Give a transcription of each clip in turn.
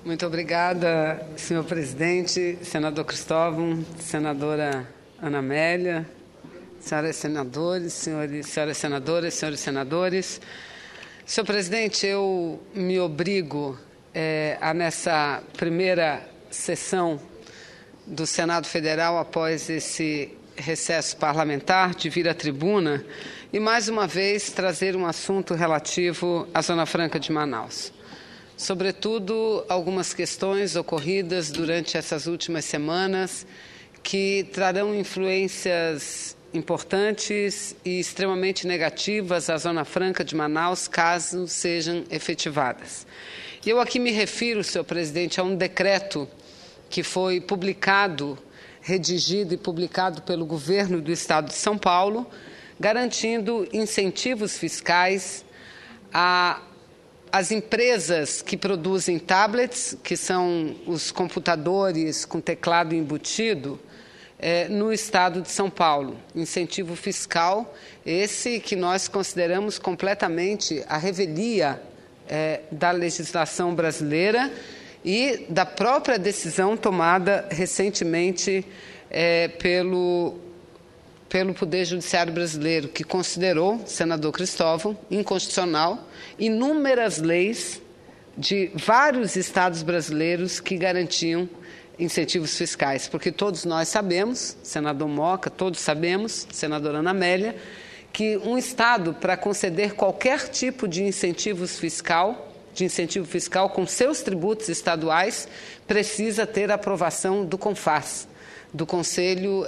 Muito obrigada, senhor presidente, senador Cristóvão, senadora Ana Amélia, senhoras senadores, senhoras senadoras, senhores senadores. Senhor presidente, eu me obrigo a, nessa primeira sessão do Senado Federal, após esse recesso parlamentar, de vir à tribuna e, mais uma vez, trazer um assunto relativo à Zona Franca de Manaus. Sobretudo, algumas questões ocorridas durante essas últimas semanas que trarão influências importantes e extremamente negativas à Zona Franca de Manaus, caso sejam efetivadas. E eu aqui me refiro, senhor presidente, a um decreto que foi publicado, redigido e publicado pelo governo do Estado de São Paulo, garantindo incentivos fiscais às empresas que produzem tablets, que são os computadores com teclado embutido, no Estado de São Paulo. Incentivo fiscal, esse que nós consideramos completamente a revelia da legislação brasileira e da própria decisão tomada recentemente pelo Poder Judiciário brasileiro, que considerou, senador Cristóvão, inconstitucional inúmeras leis de vários estados brasileiros que garantiam incentivos fiscais, porque todos nós sabemos, senador Moca, todos sabemos, senadora Ana Amélia, que um estado, para conceder qualquer tipo de incentivo fiscal com seus tributos estaduais, precisa ter a aprovação do CONFAS, do Conselho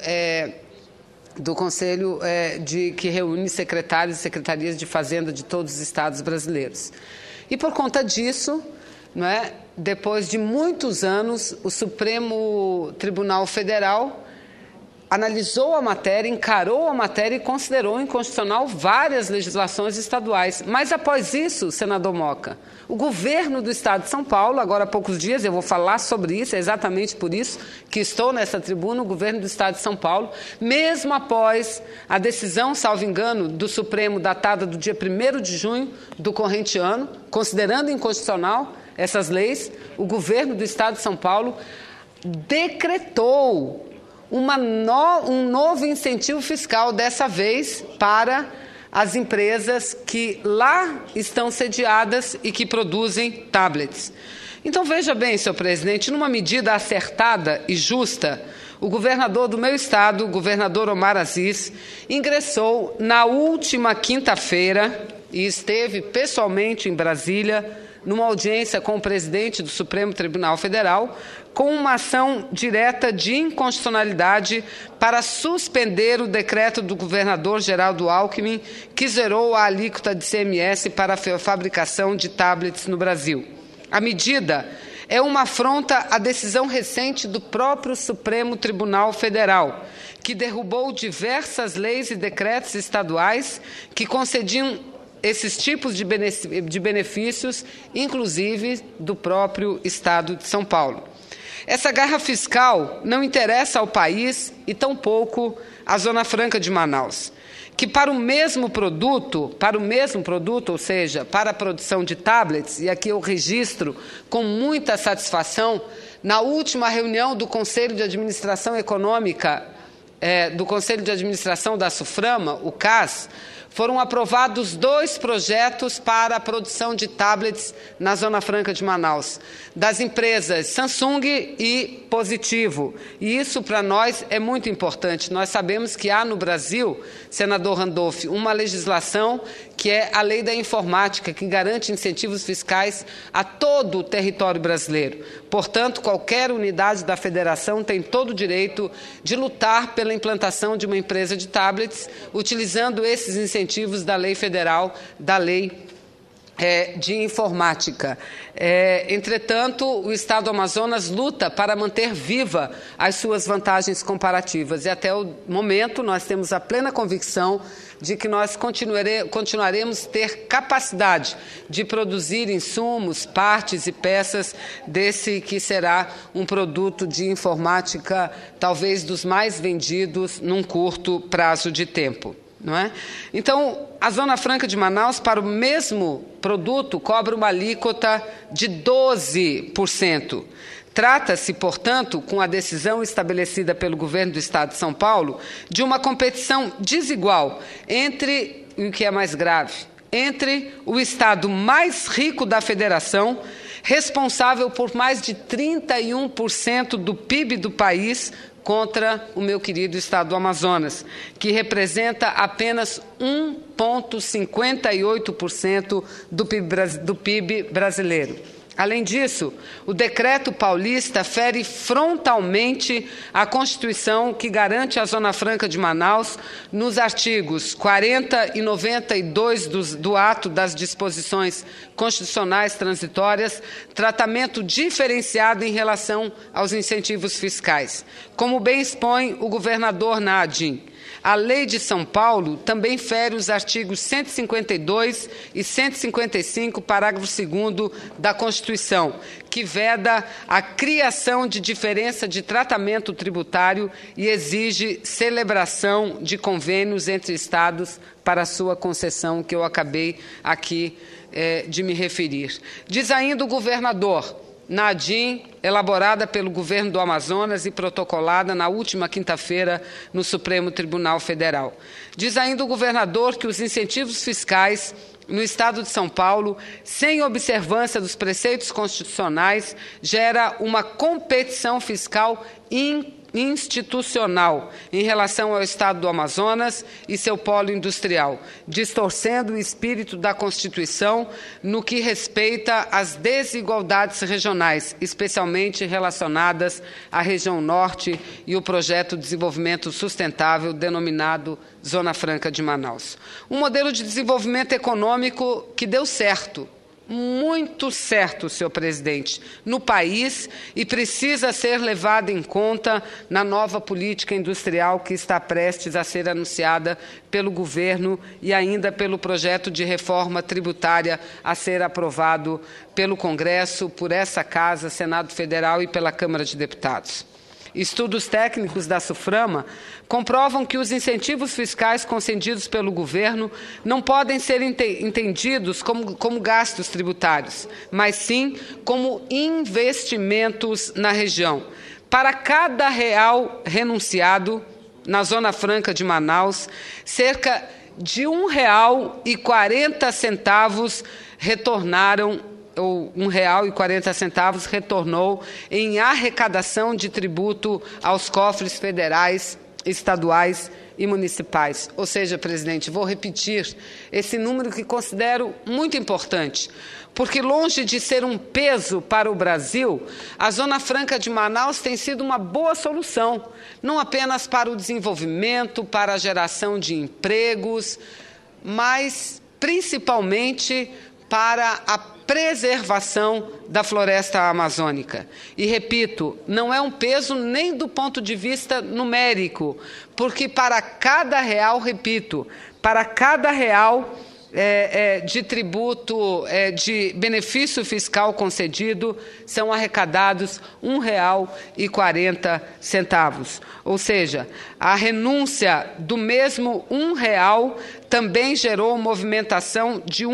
que reúne secretários e secretarias de Fazenda de todos os estados brasileiros. E por conta disso, depois de muitos anos, o Supremo Tribunal Federal analisou a matéria, encarou a matéria e considerou inconstitucional várias legislações estaduais. Mas, após isso, senador Moca, o governo do Estado de São Paulo, agora há poucos dias, eu vou falar sobre isso, é exatamente por isso que estou nessa tribuna, o governo do Estado de São Paulo, mesmo após a decisão, salvo engano, do Supremo, datada do dia 1º de junho do corrente ano, considerando inconstitucional essas leis, o governo do Estado de São Paulo decretou um novo incentivo fiscal, dessa vez para as empresas que lá estão sediadas e que produzem tablets. Então, veja bem, senhor presidente, numa medida acertada e justa, o governador do meu estado, o governador Omar Aziz, ingressou na última quinta-feira e esteve pessoalmente em Brasília, numa audiência com o presidente do Supremo Tribunal Federal, com uma ação direta de inconstitucionalidade para suspender o decreto do governador Geraldo Alckmin, que zerou a alíquota de ICMS para a fabricação de tablets no Brasil. A medida é uma afronta à decisão recente do próprio Supremo Tribunal Federal, que derrubou diversas leis e decretos estaduais que concediam esses tipos de benefícios, inclusive do próprio Estado de São Paulo. Essa guerra fiscal não interessa ao país e tampouco à Zona Franca de Manaus, que para o mesmo produto, ou seja, para a produção de tablets, e aqui eu registro com muita satisfação, na última reunião do Conselho de Administração Econômica, do Conselho de Administração da SUFRAMA, o CAS, foram aprovados 2 projetos para a produção de tablets na Zona Franca de Manaus, das empresas Samsung e Positivo. E isso, para nós, é muito importante. Nós sabemos que há no Brasil, senador Randolph, uma legislação que é a Lei da Informática, que garante incentivos fiscais a todo o território brasileiro. Portanto, qualquer unidade da federação tem todo o direito de lutar pela implantação de uma empresa de tablets, utilizando esses incentivos da lei federal, da lei de informática. Entretanto, o Estado do Amazonas luta para manter viva as suas vantagens comparativas e até o momento nós temos a plena convicção de que nós continuaremos ter capacidade de produzir insumos, partes e peças desse que será um produto de informática talvez dos mais vendidos num curto prazo de tempo. não é? Então, a Zona Franca de Manaus, para o mesmo produto, cobra uma alíquota de 12%. Trata-se, portanto, com a decisão estabelecida pelo governo do Estado de São Paulo, de uma competição desigual entre, o que é mais grave, entre o Estado mais rico da Federação, responsável por mais de 31% do PIB do país, contra o meu querido Estado do Amazonas, que representa apenas 1,58% do PIB brasileiro. Além disso, o decreto paulista fere frontalmente a Constituição, que garante a Zona Franca de Manaus nos artigos 40 e 92 do ato das disposições constitucionais transitórias, tratamento diferenciado em relação aos incentivos fiscais. Como bem expõe o governador na ADIM, a Lei de São Paulo também fere os artigos 152 e 155, parágrafo 2º da Constituição, que veda a criação de diferença de tratamento tributário e exige celebração de convênios entre estados para sua concessão, que eu acabei aqui de me referir. Diz ainda o governador, na ADIM, elaborada pelo governo do Amazonas e protocolada na última quinta-feira no Supremo Tribunal Federal. Diz ainda o governador que os incentivos fiscais no Estado de São Paulo, sem observância dos preceitos constitucionais, gera uma competição fiscal institucional em relação ao Estado do Amazonas e seu polo industrial, distorcendo o espírito da Constituição no que respeita às desigualdades regionais, especialmente relacionadas à região norte e o projeto de desenvolvimento sustentável denominado Zona Franca de Manaus. Um modelo de desenvolvimento econômico que deu certo, muito certo, senhor presidente, no país e precisa ser levado em conta na nova política industrial que está prestes a ser anunciada pelo governo e ainda pelo projeto de reforma tributária a ser aprovado pelo Congresso, por essa Casa, Senado Federal e pela Câmara de Deputados. Estudos técnicos da SUFRAMA comprovam que os incentivos fiscais concedidos pelo governo não podem ser entendidos como gastos tributários, mas sim como investimentos na região. Para cada real renunciado na Zona Franca de Manaus, cerca de R$ 1,40 retornaram ou R$ 1,40 retornou em arrecadação de tributo aos cofres federais, estaduais e municipais. Ou seja, presidente, vou repetir esse número que considero muito importante, porque longe de ser um peso para o Brasil, a Zona Franca de Manaus tem sido uma boa solução, não apenas para o desenvolvimento, para a geração de empregos, mas principalmente para a preservação da floresta amazônica. E, repito, não é um peso nem do ponto de vista numérico, porque para cada real, repito, para cada real de tributo, de benefício fiscal concedido, são arrecadados R$ 1,40. Ou seja, a renúncia do mesmo R$ 1 também gerou movimentação de R$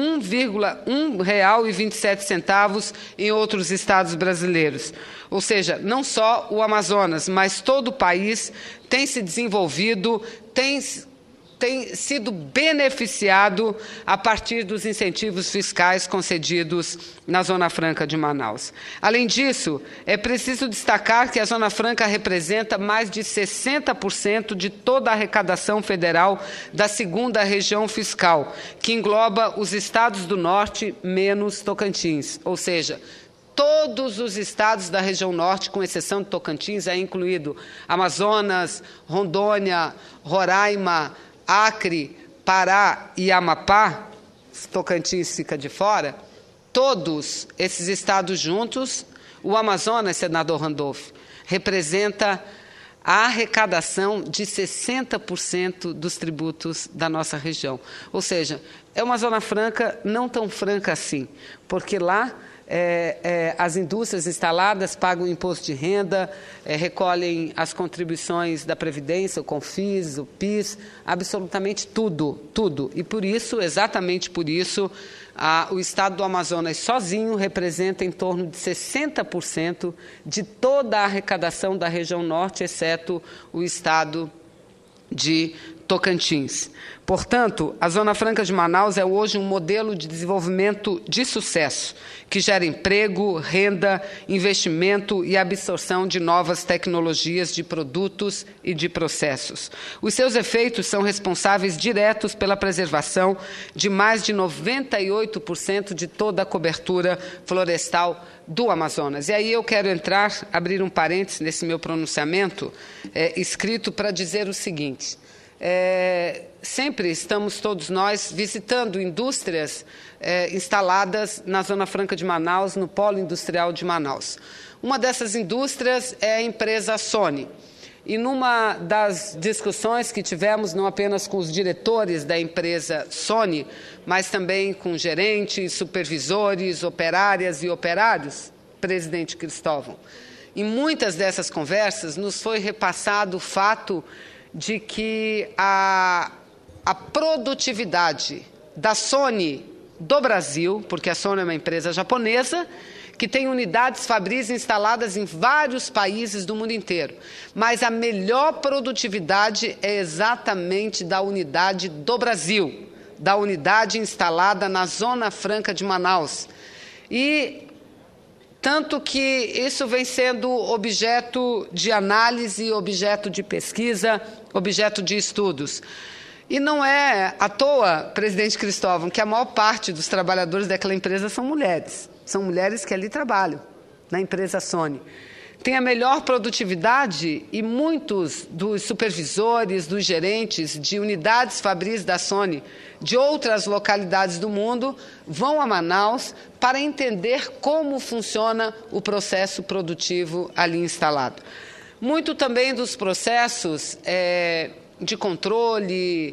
1,27 em outros estados brasileiros. Ou seja, não só o Amazonas, mas todo o país tem se desenvolvido, tem sido beneficiado a partir dos incentivos fiscais concedidos na Zona Franca de Manaus. Além disso, é preciso destacar que a Zona Franca representa mais de 60% de toda a arrecadação federal da segunda região fiscal, que engloba os estados do Norte menos Tocantins, ou seja, todos os estados da região norte, com exceção de Tocantins, é incluído Amazonas, Rondônia, Roraima, Acre, Pará e Amapá, Tocantins fica de fora, todos esses estados juntos, o Amazonas, senador Randolph, representa a arrecadação de 60% dos tributos da nossa região. Ou seja, é uma Zona Franca não tão franca assim, porque lá as indústrias instaladas pagam imposto de renda, recolhem as contribuições da Previdência, o CONFIS, o PIS, absolutamente tudo, tudo. E por isso, exatamente por isso, o Estado do Amazonas sozinho representa em torno de 60% de toda a arrecadação da região norte, exceto o Estado de Tocantins. Portanto, a Zona Franca de Manaus é hoje um modelo de desenvolvimento de sucesso, que gera emprego, renda, investimento e absorção de novas tecnologias de produtos e de processos. Os seus efeitos são responsáveis diretos pela preservação de mais de 98% de toda a cobertura florestal do Amazonas. E aí eu quero abrir um parênteses nesse meu pronunciamento escrito para dizer o seguinte: sempre estamos todos nós visitando indústrias instaladas na Zona Franca de Manaus, no Polo Industrial de Manaus. Uma dessas indústrias é a empresa Sony. E numa das discussões que tivemos, não apenas com os diretores da empresa Sony, mas também com gerentes, supervisores, operárias e operários, presidente Cristóvão, em muitas dessas conversas nos foi repassado o fato de que a produtividade da Sony do Brasil, porque a Sony é uma empresa japonesa, que tem unidades fabris instaladas em vários países do mundo inteiro, mas a melhor produtividade é exatamente da unidade do Brasil, da unidade instalada na Zona Franca de Manaus. E tanto que isso vem sendo objeto de análise, objeto de pesquisa, objeto de estudos. E não é à toa, presidente Cristóvão, que a maior parte dos trabalhadores daquela empresa são mulheres. São mulheres que ali trabalham, na empresa Sony. Tem a melhor produtividade e muitos dos supervisores, dos gerentes de unidades fabris da Sony de outras localidades do mundo vão a Manaus para entender como funciona o processo produtivo ali instalado. Muito também dos processos de controle,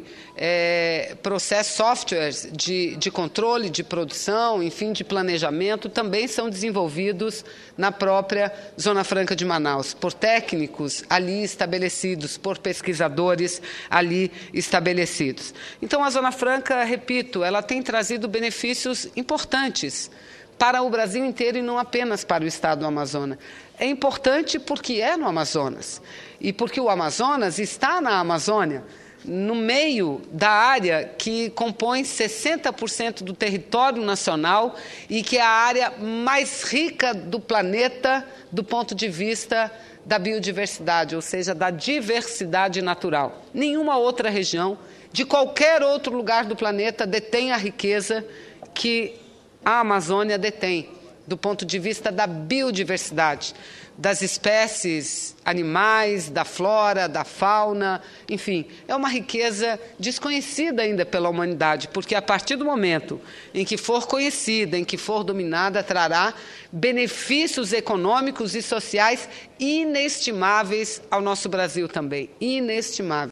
softwares de controle, de produção, enfim, de planejamento, também são desenvolvidos na própria Zona Franca de Manaus, por técnicos ali estabelecidos, por pesquisadores ali estabelecidos. Então, a Zona Franca, repito, ela tem trazido benefícios importantes para o Brasil inteiro e não apenas para o estado do Amazonas. É importante porque é no Amazonas e porque o Amazonas está na Amazônia, no meio da área que compõe 60% do território nacional e que é a área mais rica do planeta do ponto de vista da biodiversidade, ou seja, da diversidade natural. Nenhuma outra região de qualquer outro lugar do planeta detém a riqueza que a Amazônia detém, do ponto de vista da biodiversidade, das espécies animais, da flora, da fauna, enfim, é uma riqueza desconhecida ainda pela humanidade, porque a partir do momento em que for conhecida, em que for dominada, trará benefícios econômicos e sociais inestimáveis ao nosso Brasil também, inestimáveis.